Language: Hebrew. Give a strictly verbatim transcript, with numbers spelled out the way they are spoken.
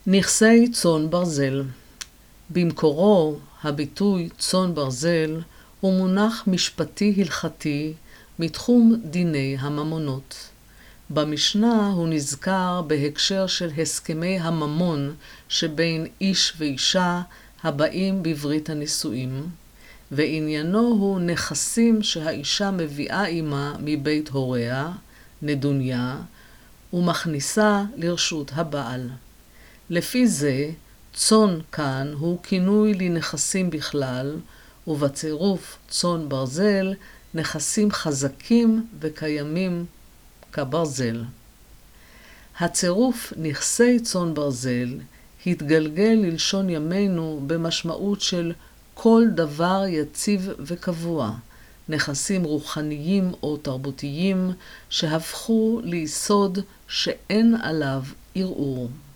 נכסי צאן ברזל. במקורו, הביטוי צאן ברזל הוא מונח משפטי הלכתי מתחום דיני הממונות. במשנה הוא נזכר בהקשר של הסכמי הממון שבין איש ואישה הבאים בברית הנישואים, ועניינו הוא נכסים שהאישה מביאה עימה מבית הוריה, נדוניה, ומכניסה לרשות הבעל. לפי זה, צאן כאן הוא כינוי לנכסים בכלל, ובצירוף צאן ברזל נכסים חזקים וקיימים כברזל. הצירוף נכסי צאן ברזל התגלגל ללשון ימינו במשמעות של כל דבר יציב וקבוע, נכסים רוחניים או תרבותיים שהפכו ליסוד שאין עליו ערעור.